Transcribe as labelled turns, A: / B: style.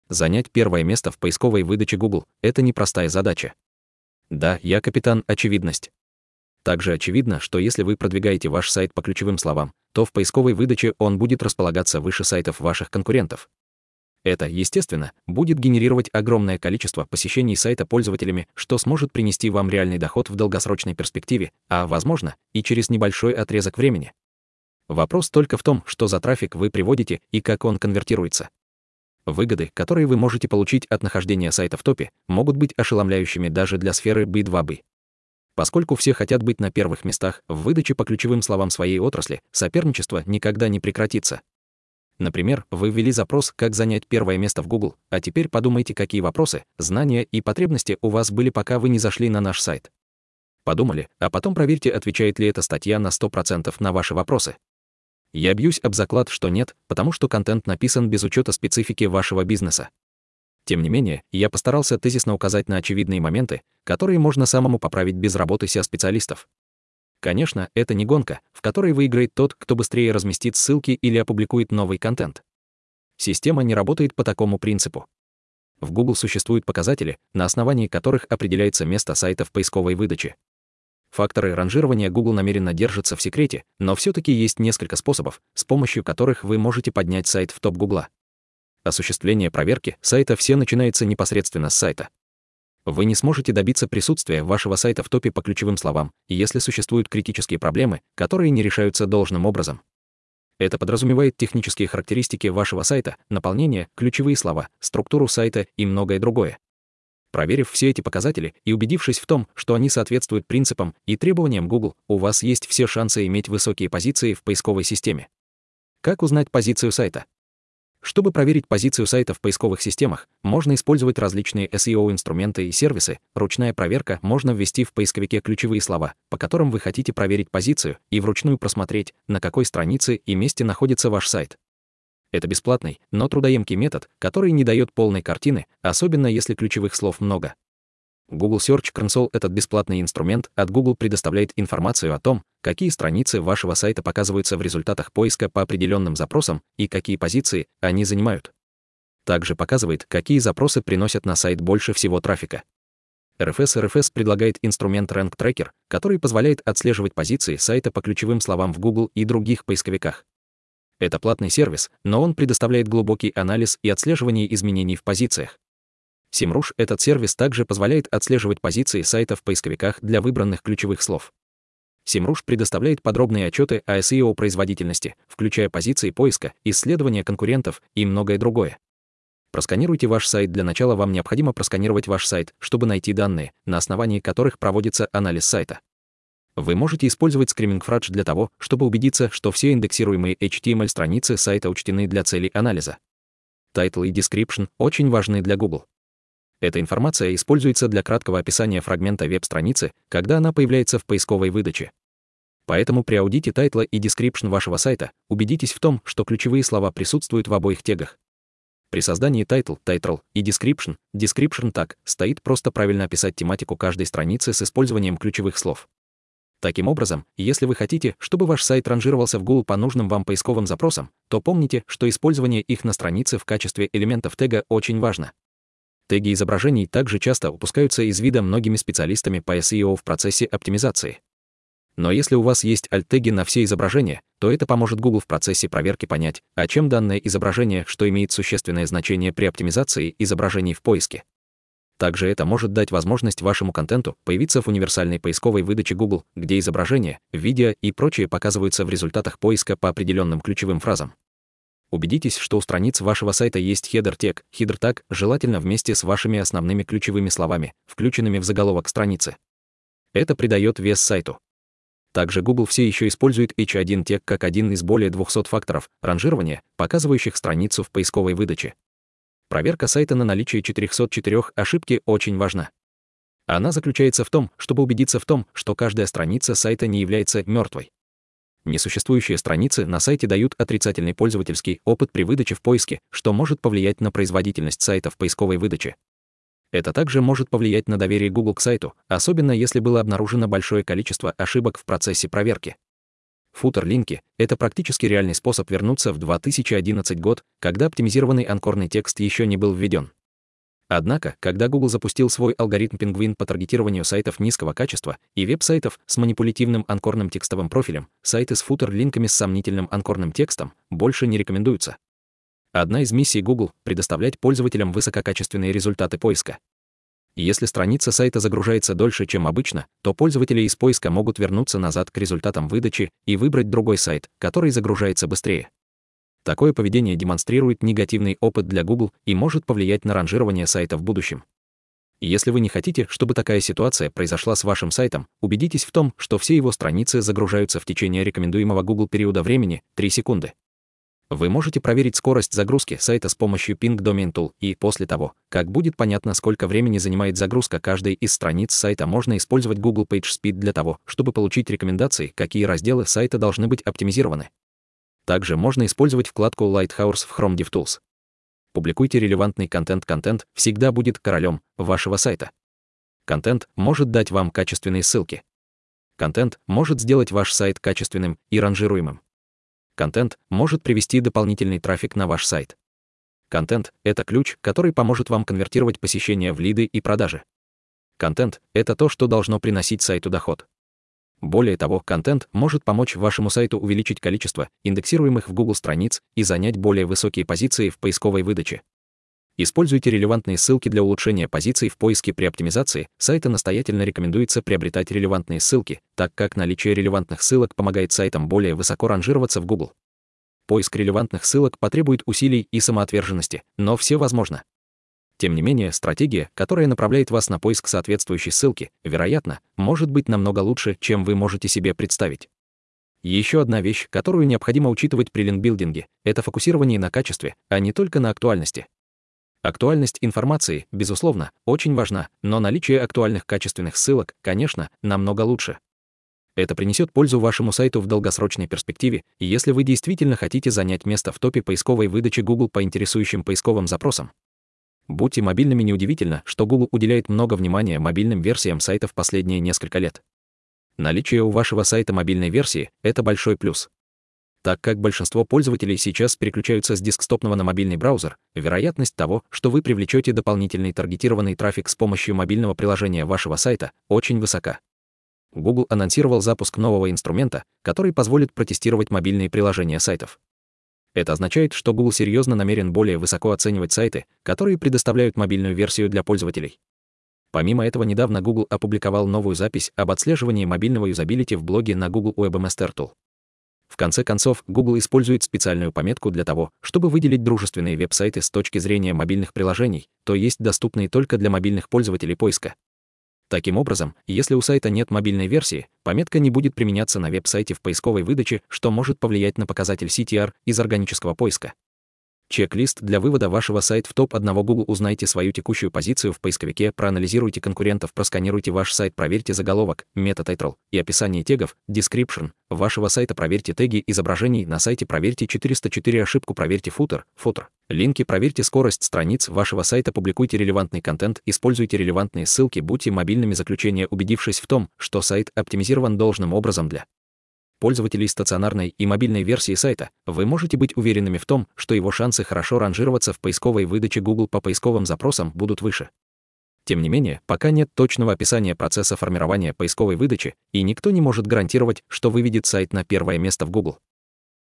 A: Занять первое место в поисковой выдаче Google — это непростая задача. Да, я капитан очевидность. Также очевидно, что если вы продвигаете ваш сайт по ключевым словам, то в поисковой выдаче он будет располагаться выше сайтов ваших конкурентов. Это, естественно, будет генерировать огромное количество посещений сайта пользователями, что сможет принести вам реальный доход в долгосрочной перспективе, а, возможно, и через небольшой отрезок времени. Вопрос только в том, что за трафик вы приводите и как он конвертируется. Выгоды, которые вы можете получить от нахождения сайта в топе, могут быть ошеломляющими даже для сферы B2B. Поскольку все хотят быть на первых местах в выдаче по ключевым словам своей отрасли, соперничество никогда не прекратится. Например, вы ввели запрос «Как занять первое место в Google», а теперь подумайте, какие вопросы, знания и потребности у вас были, пока вы не зашли на наш сайт. Подумали, а потом проверьте, отвечает ли эта статья на 100% на ваши вопросы. Я бьюсь об заклад, что нет, потому что контент написан без учета специфики вашего бизнеса. Тем не менее, я постарался тезисно указать на очевидные моменты, которые можно самому поправить без работы SEO-специалистов. Конечно, это не гонка, в которой выиграет тот, кто быстрее разместит ссылки или опубликует новый контент. Система не работает по такому принципу. В Google существуют показатели, на основании которых определяется место сайта в поисковой выдаче. Факторы ранжирования Google намеренно держатся в секрете, но все-таки есть несколько способов, с помощью которых вы можете поднять сайт в топ Google. Осуществление проверки сайта все начинается непосредственно с сайта. Вы не сможете добиться присутствия вашего сайта в топе по ключевым словам, если существуют критические проблемы, которые не решаются должным образом. Это подразумевает технические характеристики вашего сайта, наполнение, ключевые слова, структуру сайта и многое другое. Проверив все эти показатели и убедившись в том, что они соответствуют принципам и требованиям Google, у вас есть все шансы иметь высокие позиции в поисковой системе. Как узнать позицию сайта? Чтобы проверить позицию сайта в поисковых системах, можно использовать различные SEO-инструменты и сервисы. Ручная проверка можно ввести в поисковике ключевые слова, по которым вы хотите проверить позицию, и вручную просмотреть, на какой странице и месте находится ваш сайт. Это бесплатный, но трудоемкий метод, который не дает полной картины, особенно если ключевых слов много. Google Search Console, этот бесплатный инструмент от Google, предоставляет информацию о том, какие страницы вашего сайта показываются в результатах поиска по определенным запросам и какие позиции они занимают. Также показывает, какие запросы приносят на сайт больше всего трафика. RFS предлагает инструмент Rank Tracker, который позволяет отслеживать позиции сайта по ключевым словам в Google и других поисковиках. Это платный сервис, но он предоставляет глубокий анализ и отслеживание изменений в позициях. SEMrush, этот сервис также позволяет отслеживать позиции сайта в поисковиках для выбранных ключевых слов. SEMrush предоставляет подробные отчеты о SEO-производительности, включая позиции поиска, исследования конкурентов и многое другое. Просканируйте ваш сайт. Для начала вам необходимо просканировать ваш сайт, чтобы найти данные, на основании которых проводится анализ сайта. Вы можете использовать Screaming Frog для того, чтобы убедиться, что все индексируемые HTML-страницы сайта учтены для целей анализа. Title и Description очень важны для Google. Эта информация используется для краткого описания фрагмента веб-страницы, когда она появляется в поисковой выдаче. Поэтому при аудите тайтла и description вашего сайта убедитесь в том, что ключевые слова присутствуют в обоих тегах. При создании title и description tag стоит просто правильно описать тематику каждой страницы с использованием ключевых слов. Таким образом, если вы хотите, чтобы ваш сайт ранжировался в Google по нужным вам поисковым запросам, то помните, что использование их на странице в качестве элементов тега очень важно. Теги изображений также часто упускаются из вида многими специалистами по SEO в процессе оптимизации. Но если у вас есть alt-теги на все изображения, то это поможет Google в процессе проверки понять, о чем данное изображение, что имеет существенное значение при оптимизации изображений в поиске. Также это может дать возможность вашему контенту появиться в универсальной поисковой выдаче Google, где изображения, видео и прочее показываются в результатах поиска по определенным ключевым фразам. Убедитесь, что у страниц вашего сайта есть header tag, желательно вместе с вашими основными ключевыми словами, включенными в заголовок страницы. Это придает вес сайту. Также Google все еще использует H1 тег как один из более 200 факторов ранжирования, показывающих страницу в поисковой выдаче. Проверка сайта на наличие 404 ошибки очень важна. Она заключается в том, чтобы убедиться в том, что каждая страница сайта не является мертвой. Несуществующие страницы на сайте дают отрицательный пользовательский опыт при выдаче в поиске, что может повлиять на производительность сайта в поисковой выдаче. Это также может повлиять на доверие Google к сайту, особенно если было обнаружено большое количество ошибок в процессе проверки. футер-линки — это практически реальный способ вернуться в 2011 год, когда оптимизированный анкорный текст еще не был введен. Однако, когда Google запустил свой алгоритм Penguin по таргетированию сайтов низкого качества и веб-сайтов с манипулятивным анкорным текстовым профилем, сайты с футер-линками с сомнительным анкорным текстом больше не рекомендуются. Одна из миссий Google — предоставлять пользователям высококачественные результаты поиска. Если страница сайта загружается дольше, чем обычно, то пользователи из поиска могут вернуться назад к результатам выдачи и выбрать другой сайт, который загружается быстрее. Такое поведение демонстрирует негативный опыт для Google и может повлиять на ранжирование сайта в будущем. Если вы не хотите, чтобы такая ситуация произошла с вашим сайтом, убедитесь в том, что все его страницы загружаются в течение рекомендуемого Google периода времени — 3 секунды. Вы можете проверить скорость загрузки сайта с помощью Ping Domain Tool, и после того, как будет понятно, сколько времени занимает загрузка каждой из страниц сайта, можно использовать Google PageSpeed для того, чтобы получить рекомендации, какие разделы сайта должны быть оптимизированы. Также можно использовать вкладку Lighthouse в Chrome DevTools. Публикуйте релевантный контент. Контент всегда будет королем вашего сайта. Контент может дать вам качественные ссылки. Контент может сделать ваш сайт качественным и ранжируемым. Контент может привести дополнительный трафик на ваш сайт. Контент — это ключ, который поможет вам конвертировать посещения в лиды и продажи. Контент — это то, что должно приносить сайту доход. Более того, контент может помочь вашему сайту увеличить количество индексируемых в Google страниц и занять более высокие позиции в поисковой выдаче. Используйте релевантные ссылки для улучшения позиций в поиске. При оптимизации сайта настоятельно рекомендуется приобретать релевантные ссылки, так как наличие релевантных ссылок помогает сайтам более высоко ранжироваться в Google. Поиск релевантных ссылок потребует усилий и самоотверженности, но все возможно. Тем не менее, стратегия, которая направляет вас на поиск соответствующей ссылки, вероятно, может быть намного лучше, чем вы можете себе представить. Еще одна вещь, которую необходимо учитывать при линкбилдинге, это фокусирование на качестве, а не только на актуальности. Актуальность информации, безусловно, очень важна, но наличие актуальных качественных ссылок, конечно, намного лучше. Это принесет пользу вашему сайту в долгосрочной перспективе, если вы действительно хотите занять место в топе поисковой выдачи Google по интересующим поисковым запросам. Будьте мобильными. Неудивительно, что Google уделяет много внимания мобильным версиям сайтов последние несколько лет. Наличие у вашего сайта мобильной версии — это большой плюс. Так как большинство пользователей сейчас переключаются с десктопного на мобильный браузер, вероятность того, что вы привлечете дополнительный таргетированный трафик с помощью мобильного приложения вашего сайта, очень высока. Google анонсировал запуск нового инструмента, который позволит протестировать мобильные приложения сайтов. Это означает, что Google серьезно намерен более высоко оценивать сайты, которые предоставляют мобильную версию для пользователей. Помимо этого, недавно Google опубликовал новую запись об отслеживании мобильного юзабилити в блоге на Google Webmaster Tool. В конце концов, Google использует специальную пометку для того, чтобы выделить дружественные веб-сайты с точки зрения мобильных приложений, то есть доступные только для мобильных пользователей поиска. Таким образом, если у сайта нет мобильной версии, пометка не будет применяться на веб-сайте в поисковой выдаче, что может повлиять на показатель CTR из органического поиска. Чек-лист для вывода вашего сайта в топ-1 Google. Узнайте свою текущую позицию в поисковике, проанализируйте конкурентов, просканируйте ваш сайт, проверьте заголовок, meta-title и описание тегов, description вашего сайта, проверьте теги изображений на сайте, проверьте 404 ошибку, проверьте footer, линки, проверьте скорость страниц вашего сайта, публикуйте релевантный контент, используйте релевантные ссылки, будьте мобильными. Заключение: убедившись в том, что сайт оптимизирован должным образом для пользователей стационарной и мобильной версии сайта, вы можете быть уверенными в том, что его шансы хорошо ранжироваться в поисковой выдаче Google по поисковым запросам будут выше. Тем не менее, пока нет точного описания процесса формирования поисковой выдачи, и никто не может гарантировать, что выведет сайт на первое место в Google.